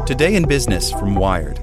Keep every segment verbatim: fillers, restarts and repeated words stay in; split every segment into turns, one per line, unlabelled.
Today in Business from Wired.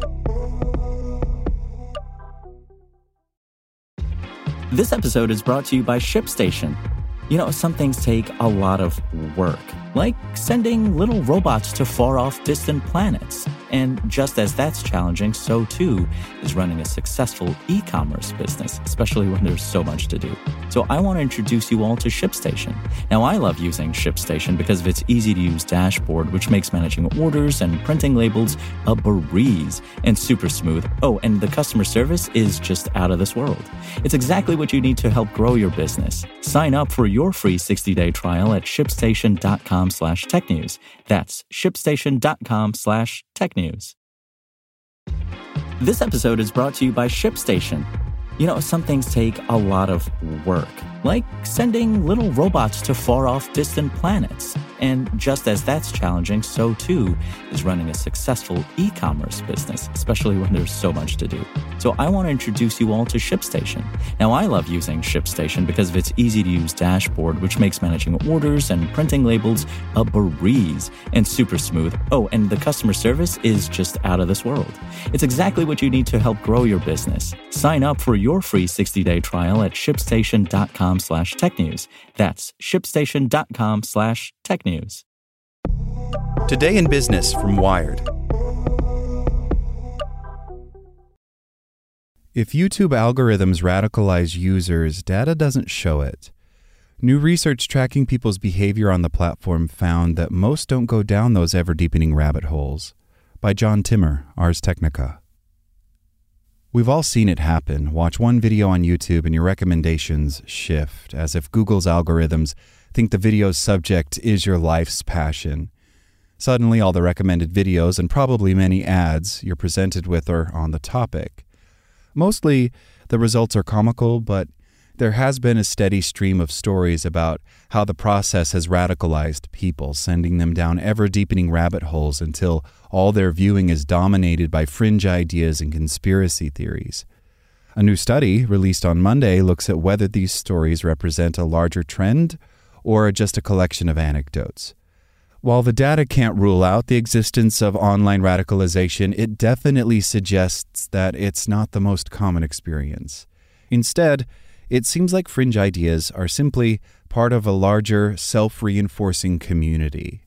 This episode is brought to you by ShipStation. You know, some things take a lot of work, like sending little robots to far-off distant planets. And just as that's challenging, so too is running a successful e-commerce business, especially when there's so much to do. So I want to introduce you all to ShipStation. Now, I love using ShipStation because of its easy-to-use dashboard, which makes managing orders and printing labels a breeze and super smooth. Oh, and the customer service is just out of this world. It's exactly what you need to help grow your business. Sign up for your free sixty-day trial at shipstation.com slash tech news. That's shipstation.com slash tech news. This episode is brought to you by ShipStation. You know, some things take a lot of work, like sending little robots to far-off distant planets. And just as that's challenging, so too is running a successful e-commerce business, especially when there's so much to do. So I want to introduce you all to ShipStation. Now, I love using ShipStation because of its easy-to-use dashboard, which makes managing orders and printing labels a breeze and super smooth. Oh, and the customer service is just out of this world. It's exactly what you need to help grow your business. Sign up for your free sixty-day trial at shipstation.com slash tech news. That's shipstation.com slash tech news.
Today in Business from Wired.
If YouTube algorithms radicalize users, data doesn't show it. New research tracking people's behavior on the platform found that most don't go down those ever-deepening rabbit holes. By John Timmer, Ars Technica. We've all seen it happen. Watch one video on YouTube and your recommendations shift, as if Google's algorithms think the video's subject is your life's passion. Suddenly, all the recommended videos and probably many ads you're presented with are on the topic. Mostly, the results are comical, but there has been a steady stream of stories about how the process has radicalized people, sending them down ever-deepening rabbit holes until all their viewing is dominated by fringe ideas and conspiracy theories. A new study, released on Monday, looks at whether these stories represent a larger trend or just a collection of anecdotes. While the data can't rule out the existence of online radicalization, it definitely suggests that it's not the most common experience. Instead, it seems like fringe ideas are simply part of a larger, self-reinforcing community.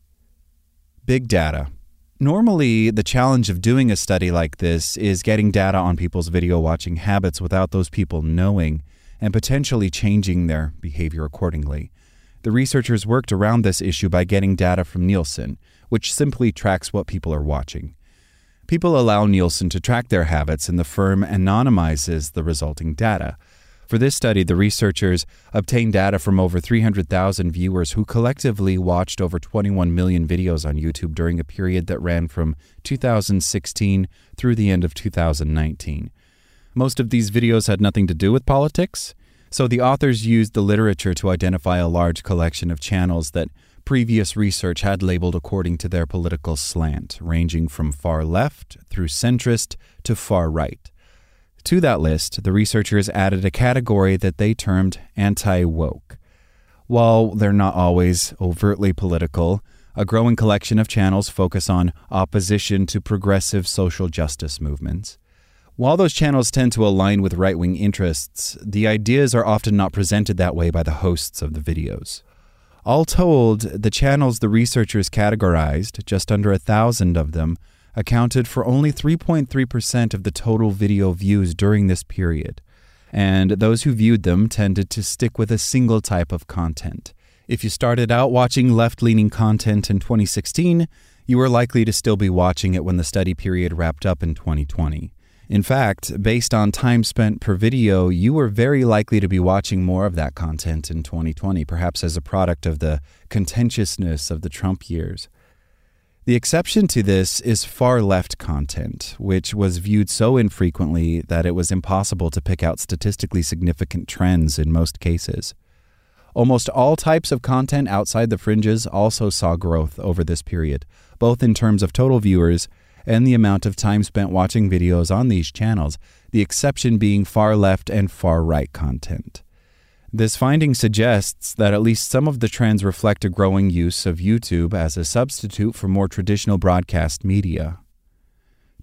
Big data. Normally, the challenge of doing a study like this is getting data on people's video watching habits without those people knowing and potentially changing their behavior accordingly. The researchers worked around this issue by getting data from Nielsen, which simply tracks what people are watching. People allow Nielsen to track their habits, and the firm anonymizes the resulting data. For this study, the researchers obtained data from over three hundred thousand viewers who collectively watched over twenty-one million videos on YouTube during a period that ran from two thousand sixteen through the end of two thousand nineteen. Most of these videos had nothing to do with politics, so the authors used the literature to identify a large collection of channels that previous research had labeled according to their political slant, ranging from far left through centrist to far right. To that list, the researchers added a category that they termed anti-woke. While they're not always overtly political, a growing collection of channels focus on opposition to progressive social justice movements. While those channels tend to align with right-wing interests, the ideas are often not presented that way by the hosts of the videos. All told, the channels the researchers categorized, just under a thousand of them, accounted for only three point three percent of the total video views during this period, and those who viewed them tended to stick with a single type of content. If you started out watching left-leaning content in twenty sixteen, you were likely to still be watching it when the study period wrapped up in twenty twenty. In fact, based on time spent per video, you were very likely to be watching more of that content in twenty twenty, perhaps as a product of the contentiousness of the Trump years. The exception to this is far-left content, which was viewed so infrequently that it was impossible to pick out statistically significant trends in most cases. Almost all types of content outside the fringes also saw growth over this period, both in terms of total viewers and the amount of time spent watching videos on these channels, the exception being far-left and far-right content. This finding suggests that at least some of the trends reflect a growing use of YouTube as a substitute for more traditional broadcast media.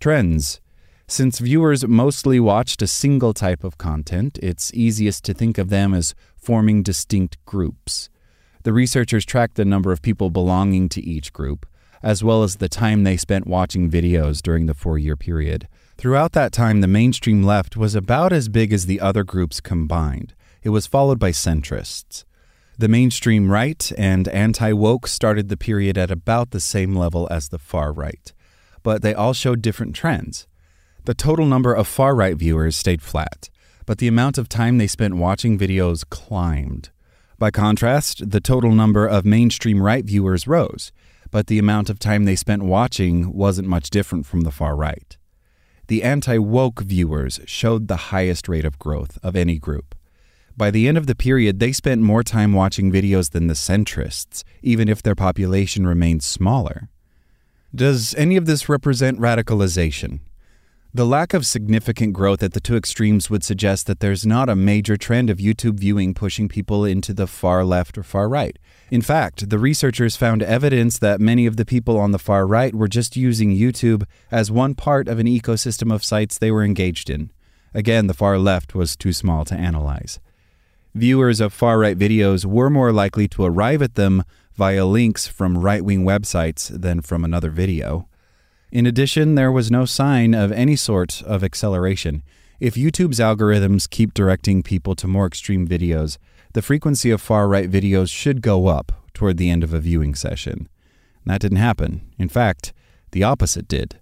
Trends. Since viewers mostly watched a single type of content, it's easiest to think of them as forming distinct groups. The researchers tracked the number of people belonging to each group, as well as the time they spent watching videos during the four-year period. Throughout that time, the mainstream left was about as big as the other groups combined. It was followed by centrists. The mainstream right and anti-woke started the period at about the same level as the far right, but they all showed different trends. The total number of far-right viewers stayed flat, but the amount of time they spent watching videos climbed. By contrast, the total number of mainstream right viewers rose, but the amount of time they spent watching wasn't much different from the far right. The anti-woke viewers showed the highest rate of growth of any group. By the end of the period, they spent more time watching videos than the centrists, even if their population remained smaller. Does any of this represent radicalization? The lack of significant growth at the two extremes would suggest that there's not a major trend of YouTube viewing pushing people into the far left or far right. In fact, the researchers found evidence that many of the people on the far right were just using YouTube as one part of an ecosystem of sites they were engaged in. Again, the far left was too small to analyze. Viewers of far-right videos were more likely to arrive at them via links from right-wing websites than from another video. In addition, there was no sign of any sort of acceleration. If YouTube's algorithms keep directing people to more extreme videos, the frequency of far-right videos should go up toward the end of a viewing session. That didn't happen. In fact, the opposite did.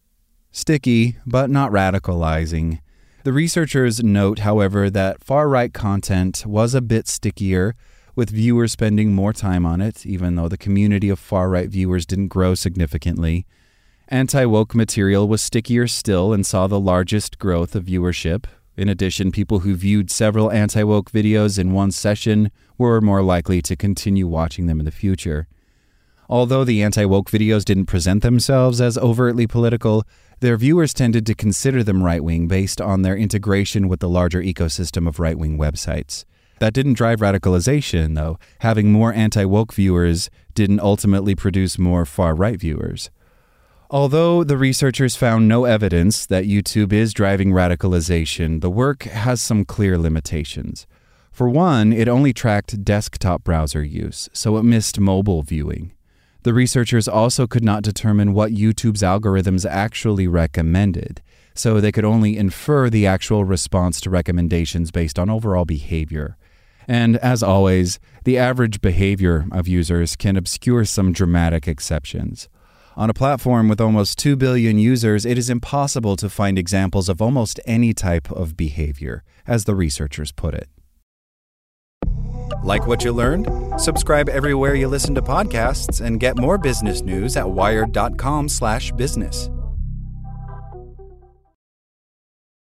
Sticky, but not radicalizing. The researchers note, however, that far-right content was a bit stickier, with viewers spending more time on it, even though the community of far-right viewers didn't grow significantly. Anti-woke material was stickier still and saw the largest growth of viewership. In addition, people who viewed several anti-woke videos in one session were more likely to continue watching them in the future. Although the anti-woke videos didn't present themselves as overtly political, their viewers tended to consider them right-wing based on their integration with the larger ecosystem of right-wing websites. That didn't drive radicalization, though. Having more anti-woke viewers didn't ultimately produce more far-right viewers. Although the researchers found no evidence that YouTube is driving radicalization, the work has some clear limitations. For one, it only tracked desktop browser use, so it missed mobile viewing. The researchers also could not determine what YouTube's algorithms actually recommended, so they could only infer the actual response to recommendations based on overall behavior. And as always, the average behavior of users can obscure some dramatic exceptions. On a platform with almost two billion users, it is impossible to find examples of almost any type of behavior, as the researchers put it.
Like what you learned? Subscribe everywhere you listen to podcasts and get more business news at wired dot com slash business.